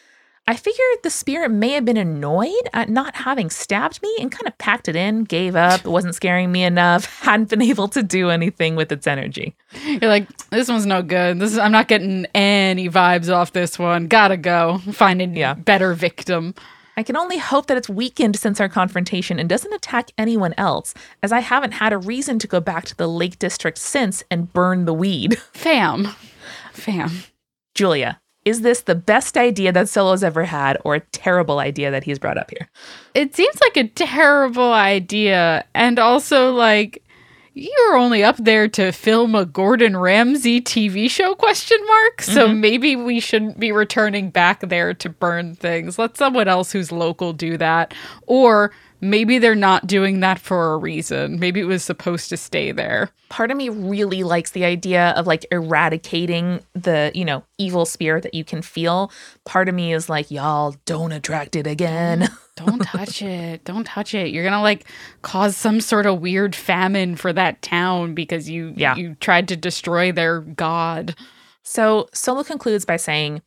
S2: I figured the spirit may have been annoyed at not having stabbed me and kind of packed it in, gave up, it wasn't scaring me enough, hadn't been able to do anything with its energy.
S3: You're like, this one's no good. This is, I'm not getting any vibes off this one. Gotta go. Find a
S2: yeah.
S3: better victim.
S2: I can only hope that it's weakened since our confrontation and doesn't attack anyone else, as I haven't had a reason to go back to the Lake District since and burn the weed.
S3: Fam. Fam.
S2: Julia, is this the best idea that Solo's ever had or a terrible idea that he's brought up here?
S3: It seems like a terrible idea. And also, like, you're only up there to film a Gordon Ramsay T V show, question mark? So mm-hmm. maybe we shouldn't be returning back there to burn things. Let someone else who's local do that. Or maybe they're not doing that for a reason. Maybe it was supposed to stay there.
S2: Part of me really likes the idea of like eradicating the, you know, evil spirit that you can feel. Part of me is like, y'all don't attract it again.
S3: Don't touch it. Don't touch it. You're going to like cause some sort of weird famine for that town because you,
S2: yeah.
S3: you tried to destroy their god.
S2: So Solo concludes by saying,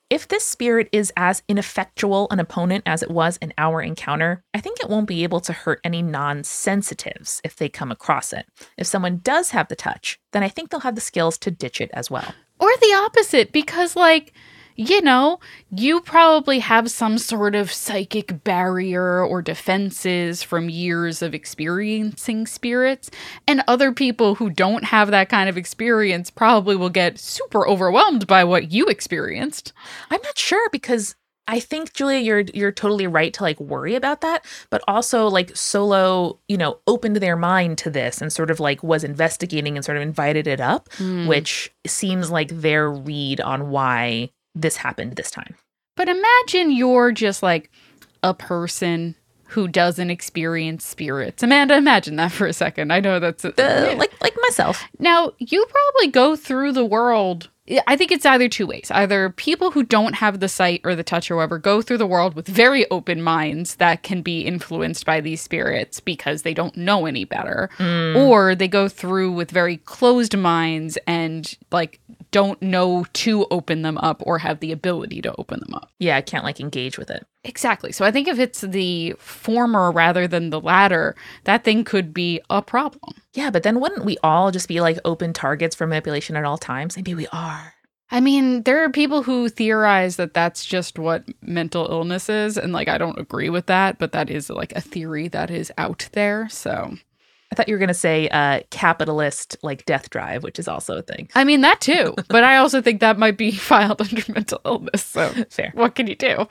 S2: If this spirit is as ineffectual an opponent as it was in our encounter, I think it won't be able to hurt any non-sensitives if they come across it. If someone does have the touch, then I think they'll have the skills to ditch it as well.
S3: Or the opposite, because, like, you know, you probably have some sort of psychic barrier or defenses from years of experiencing spirits, and other people who don't have that kind of experience probably will get super overwhelmed by what you experienced.
S2: I'm not sure, because I think, Julia, you're you're totally right to like worry about that, but also like Solo, you know, opened their mind to this and sort of like was investigating and sort of invited it up, mm. which seems like their read on why this happened this time.
S3: But imagine you're just like a person who doesn't experience spirits. Amanda, imagine that for a second. I know that's... A,
S2: uh, yeah. like like myself.
S3: Now, you probably go through the world... I think it's either two ways. Either people who don't have the sight or the touch or whatever go through the world with very open minds that can be influenced by these spirits because they don't know any better. Mm. Or they go through with very closed minds and like don't know to open them up or have the ability to open them up.
S2: Yeah, I can't like engage with it.
S3: Exactly. So I think if it's the former rather than the latter, that thing could be a problem.
S2: Yeah, but then wouldn't we all just be like open targets for manipulation at all times? Maybe we are.
S3: I mean, there are people who theorize that that's just what mental illness is. And like, I don't agree with that, but that is like a theory that is out there. So
S2: I thought you were going to say uh, capitalist like death drive, which is also a thing.
S3: I mean, that too. But I also think that might be filed under mental illness. So
S2: fair.
S3: What can you do?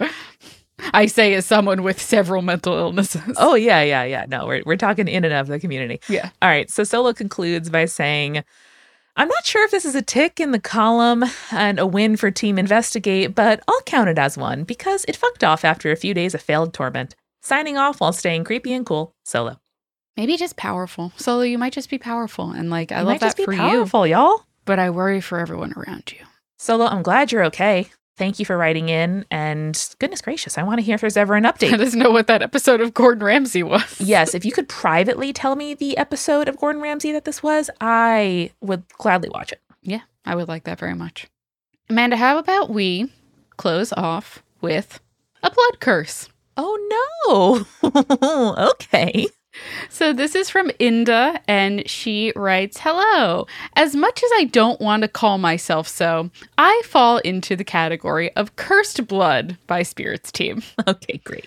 S3: I say as someone with several mental illnesses.
S2: Oh, yeah, yeah, yeah. No, we're we're talking in and of the community.
S3: Yeah.
S2: All right. So Solo concludes by saying, I'm not sure if this is a tick in the column and a win for Team Investigate, but I'll count it as one because it fucked off after a few days of failed torment. Signing off while staying creepy and cool, Solo.
S3: Maybe just powerful. Solo, you might just be powerful. And like, I
S2: you
S3: love
S2: might
S3: that
S2: just be
S3: for
S2: powerful,
S3: you.
S2: y'all.
S3: But I worry for everyone around you.
S2: Solo, I'm glad you're okay. Thank you for writing in, and goodness gracious, I want to hear if there's ever an update.
S3: I just know what that episode of Gordon Ramsay was.
S2: Yes, if you could privately tell me the episode of Gordon Ramsay that this was, I would gladly watch it.
S3: Yeah, I would like that very much. Amanda, how about we close off with a blood curse?
S2: Oh, no. Okay.
S3: So this is from Inda, and she writes, hello. As much as I don't want to call myself so, I fall into the category of cursed blood by Spirits Team.
S2: Okay, great.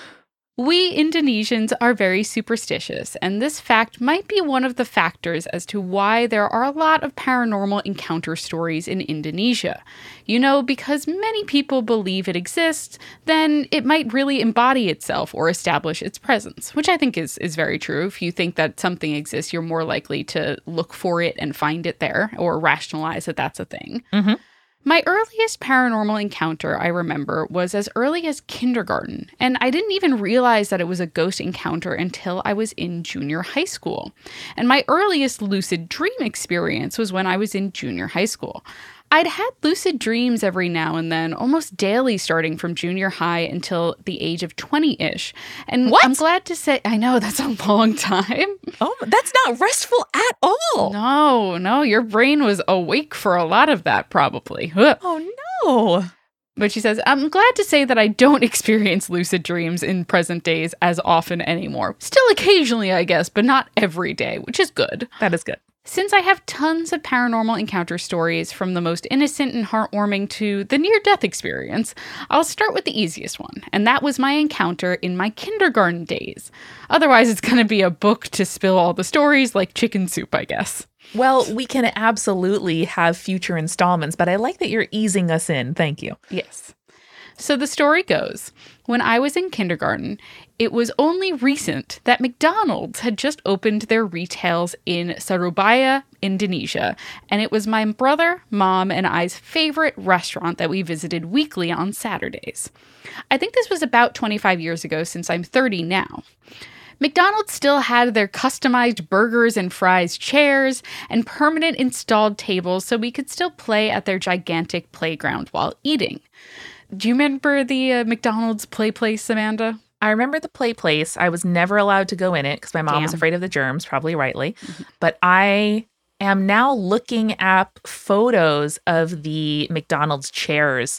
S3: We Indonesians are very superstitious, and this fact might be one of the factors as to why there are a lot of paranormal encounter stories in Indonesia. You know, because many people believe it exists, then it might really embody itself or establish its presence, which I think is, is very true. If you think that something exists, you're more likely to look for it and find it there or rationalize that that's a thing.
S2: Mm-hmm.
S3: My earliest paranormal encounter, I remember, was as early as kindergarten, and I didn't even realize that it was a ghost encounter until I was in junior high school. And my earliest lucid dream experience was when I was in junior high school. I'd had lucid dreams every now and then, almost daily starting from junior high until the age of twenty-ish. And
S2: what?
S3: I'm glad to say, I know, that's a long time.
S2: Oh, that's not restful at all.
S3: No, no, your brain was awake for a lot of that, probably. Ugh.
S2: Oh, no.
S3: But she says, I'm glad to say that I don't experience lucid dreams in present days as often anymore. Still occasionally, I guess, but not every day, which is good.
S2: That is good.
S3: Since I have tons of paranormal encounter stories, from the most innocent and heartwarming to the near-death experience, I'll start with the easiest one, and that was my encounter in my kindergarten days. Otherwise, it's going to be a book to spill all the stories like chicken soup, I guess.
S2: Well, we can absolutely have future installments, but I like that you're easing us in. Thank you.
S3: Yes. So the story goes, when I was in kindergarten, it was only recent that McDonald's had just opened their retails in Surabaya, Indonesia, and it was my brother, mom, and I's favorite restaurant that we visited weekly on Saturdays. I think this was about twenty-five years ago, since I'm thirty now. McDonald's still had their customized burgers and fries chairs and permanent installed tables so we could still play at their gigantic playground while eating. Do you remember the uh, McDonald's play place, Amanda?
S2: I remember the play place. I was never allowed to go in it because my mom
S3: Damn.
S2: was afraid of the germs, probably rightly. Mm-hmm. But I am now looking at photos of the McDonald's chairs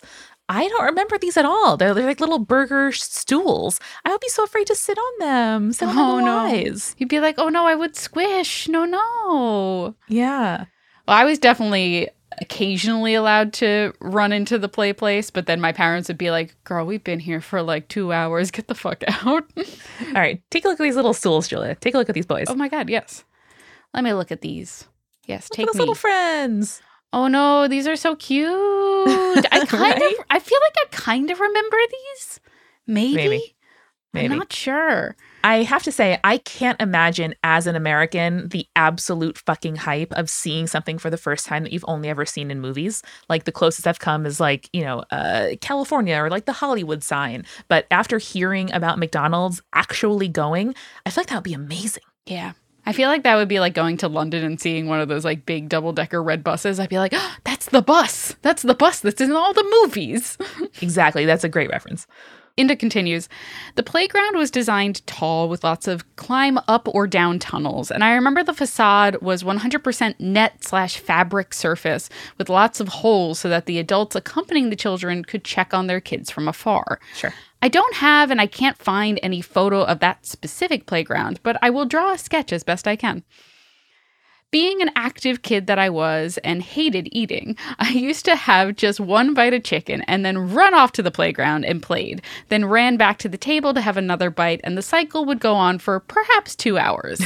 S2: I don't remember these at all. They're, they're like little burger stools. I would be so afraid to sit on them. Sit on
S3: Oh,
S2: them
S3: no.
S2: lies.
S3: You'd be like, oh, no, I would squish. No, no.
S2: Yeah.
S3: Well, I was definitely occasionally allowed to run into the play place, but then my parents would be like, girl, we've been here for like two hours. Get the fuck out.
S2: All right. Take a look at these little stools, Julia. Take a look at these boys.
S3: Oh my God, yes. Let me look at these. Yes,
S2: Look
S3: take
S2: at those
S3: me.
S2: little friends.
S3: Oh no, these are so cute. I kind
S2: Right?
S3: of, I feel like I kind of remember these. Maybe.
S2: Maybe. Maybe.
S3: I'm not sure.
S2: I have to say, I can't imagine as an American the absolute fucking hype of seeing something for the first time that you've only ever seen in movies. Like the closest I've come is like, you know, uh, California or like the Hollywood sign. But after hearing about McDonald's actually going, I feel like that would be amazing.
S3: Yeah. I feel like that would be like going to London and seeing one of those like big double decker red buses. I'd be like, oh, that's the bus. That's the bus that's in all the movies.
S2: Exactly. That's a great reference.
S3: Inda continues, the playground was designed tall with lots of climb up or down tunnels. And I remember the facade was one hundred percent net slash fabric surface with lots of holes so that the adults accompanying the children could check on their kids from afar.
S2: Sure.
S3: I don't have and I can't find any photo of that specific playground, but I will draw a sketch as best I can. Being an active kid that I was and hated eating, I used to have just one bite of chicken and then run off to the playground and played, then ran back to the table to have another bite, and the cycle would go on for perhaps two hours.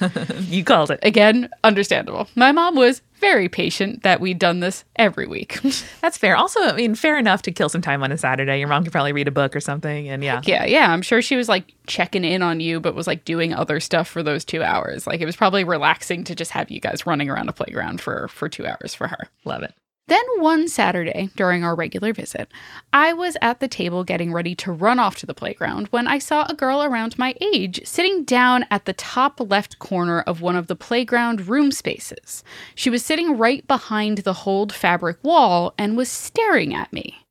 S2: You called it.
S3: Again, understandable. My mom was very patient that we'd done this every week.
S2: That's fair. Also, I mean, fair enough to kill some time on a Saturday. Your mom could probably read a book or something. And yeah.
S3: Yeah, yeah. I'm sure she was like checking in on you, but was like doing other stuff for those two hours. Like it was probably relaxing to just have you guys running around a playground for, for two hours for her.
S2: Love it.
S3: Then one Saturday, during our regular visit, I was at the table getting ready to run off to the playground when I saw a girl around my age sitting down at the top left corner of one of the playground room spaces. She was sitting right behind the hold fabric wall and was staring at me.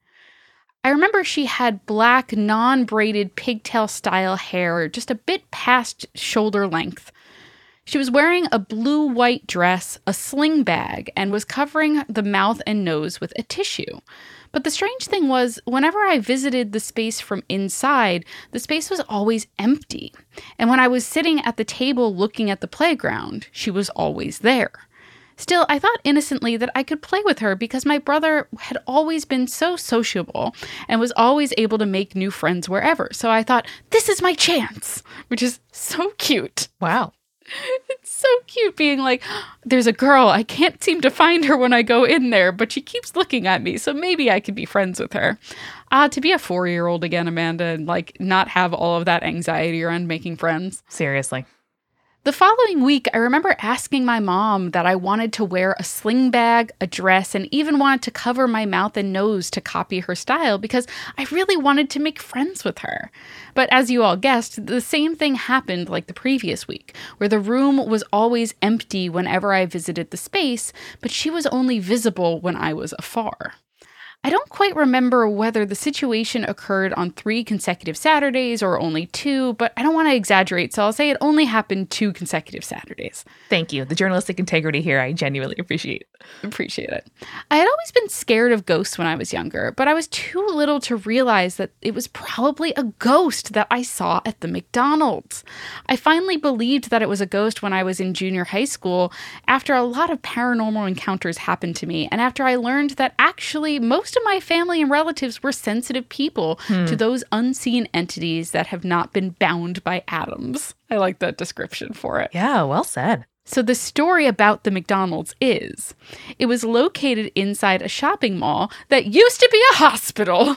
S3: I remember she had black, non-braided pigtail-style hair just a bit past shoulder length. She was wearing a blue-white dress, a sling bag, and was covering the mouth and nose with a tissue. But the strange thing was, whenever I visited the space from inside, the space was always empty. And when I was sitting at the table looking at the playground, she was always there. Still, I thought innocently that I could play with her because my brother had always been so sociable and was always able to make new friends wherever. So I thought, this is my chance, which is so cute.
S2: Wow.
S3: It's so cute being like, there's a girl, I can't seem to find her when I go in there, but she keeps looking at me, so maybe I could be friends with her. Uh, to be a four-year-old again, Amanda, and like not have all of that anxiety around making friends.
S2: Seriously.
S3: The following week, I remember asking my mom that I wanted to wear a sling bag, a dress, and even wanted to cover my mouth and nose to copy her style because I really wanted to make friends with her. But as you all guessed, the same thing happened like the previous week, where the room was always empty whenever I visited the space, but she was only visible when I was afar. I don't quite remember whether the situation occurred on three consecutive Saturdays or only two, but I don't want to exaggerate, so I'll say it only happened two consecutive Saturdays.
S2: Thank you. The journalistic integrity here, I genuinely appreciate.
S3: Appreciate it. I had always been scared of ghosts when I was younger, but I was too little to realize that it was probably a ghost that I saw at the McDonald's. I finally believed that it was a ghost when I was in junior high school after a lot of paranormal encounters happened to me, and after I learned that actually most of my family and relatives were sensitive people hmm. to those unseen entities that have not been bound by atoms. I like that description for it.
S2: Yeah, well said.
S3: So the story about the McDonald's is, it was located inside a shopping mall that used to be a hospital.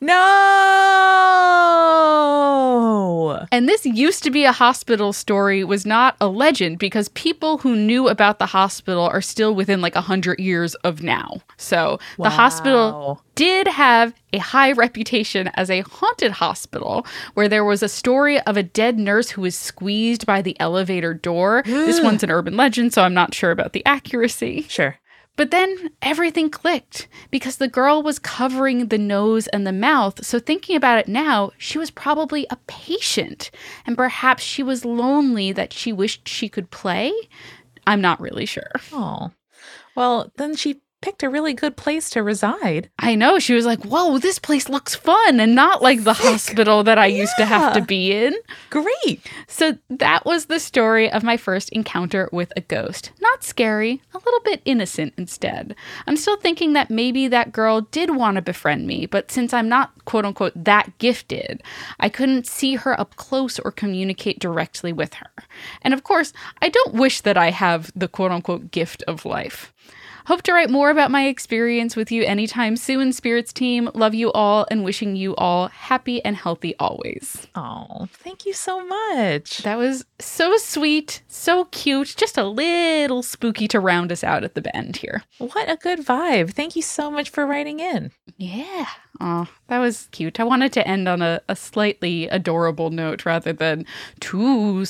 S2: No!
S3: And this used to be a hospital story was not a legend because people who knew about the hospital are still within like one hundred years of now. So
S2: wow.
S3: The hospital did have a high reputation as a haunted hospital where there was a story of a dead nurse who was squeezed by the elevator door. This one's an urban legend, so I'm not sure about the accuracy.
S2: Sure.
S3: But then everything clicked because the girl was covering the nose and the mouth. So thinking about it now, she was probably a patient. And perhaps she was lonely that she wished she could play. I'm not really sure.
S2: Oh, well, then she picked a really good place to reside.
S3: I know. She was like, whoa, this place looks fun and not like the Sick. hospital that I yeah. used to have to be in.
S2: Great.
S3: So that was the story of my first encounter with a ghost. Not scary, a little bit innocent instead. I'm still thinking that maybe that girl did want to befriend me, but since I'm not, quote unquote, that gifted, I couldn't see her up close or communicate directly with her. And of course, I don't wish that I have the quote unquote gift of life. Hope to write more about my experience with you anytime soon, Spirits team. Love you all and wishing you all happy and healthy always.
S2: Oh, thank you so much.
S3: That was so sweet, so cute, just a little spooky to round us out at the end here.
S2: What a good vibe. Thank you so much for writing in.
S3: Yeah. Oh, that was cute. I wanted to end on a, a slightly adorable note rather than too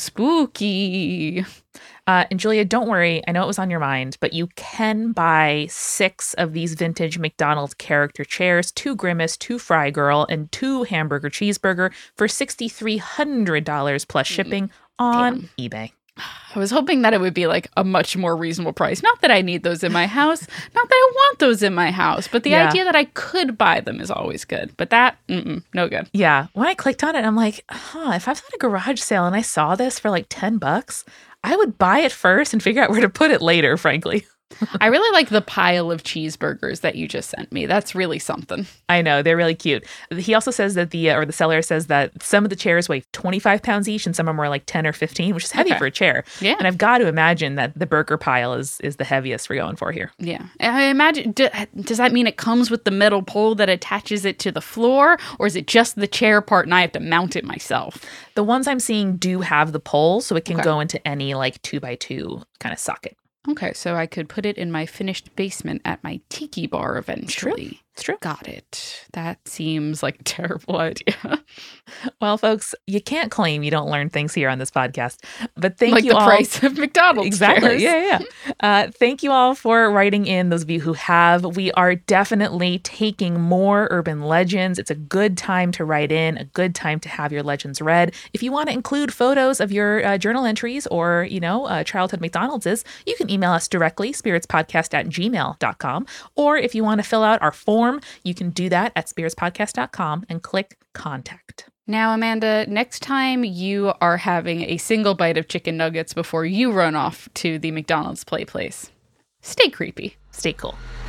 S3: spooky.
S2: Uh, and Julia, don't worry. I know it was on your mind, but you can buy six of these vintage McDonald's character chairs, two Grimace, two Fry Girl, and two Hamburger Cheeseburger for six thousand three hundred dollars plus shipping on Damn. eBay.
S3: I was hoping that it would be like a much more reasonable price. Not that I need those in my house, not that I want those in my house, but the yeah. idea that I could buy them is always good. But that, mm-mm, no good.
S2: Yeah. When I clicked on it, I'm like, huh, if I was at a garage sale and I saw this for like ten bucks, I would buy it first and figure out where to put it later, frankly.
S3: I really like the pile of cheeseburgers that you just sent me. That's really something.
S2: I know. They're really cute. He also says that the, uh, or the seller says that some of the chairs weigh twenty-five pounds each and some of them are like ten or fifteen, which is heavy okay. for a chair.
S3: Yeah.
S2: And I've got to imagine that the burger pile is is the heaviest we're going for here.
S3: Yeah. I imagine, do, does that mean it comes with the metal pole that attaches it to the floor, or is it just the chair part and I have to mount it myself?
S2: The ones I'm seeing do have the pole, so it can
S3: okay.
S2: go into any like two by two kind of socket.
S3: Okay, so I could put it in my finished basement at my tiki bar eventually.
S2: It's true. It's true.
S3: Got it. That seems like a terrible idea.
S2: Well, folks, you can't claim you don't learn things here on this podcast. But thank
S3: like
S2: you all.
S3: Like the price of McDonald's
S2: Exactly.
S3: chairs.
S2: Yeah, yeah. uh, thank you all for writing in, those of you who have. We are definitely taking more urban legends. It's a good time to write in, a good time to have your legends read. If you want to include photos of your uh, journal entries or, you know, uh, childhood McDonald's, you can email us directly, spiritspodcast at gmail dot com. Or if you want to fill out our form, you can do that at spiritspodcast dot com and click contact.
S3: Now, Amanda, next time you are having a single bite of chicken nuggets before you run off to the McDonald's play place, stay creepy.
S2: Stay cool.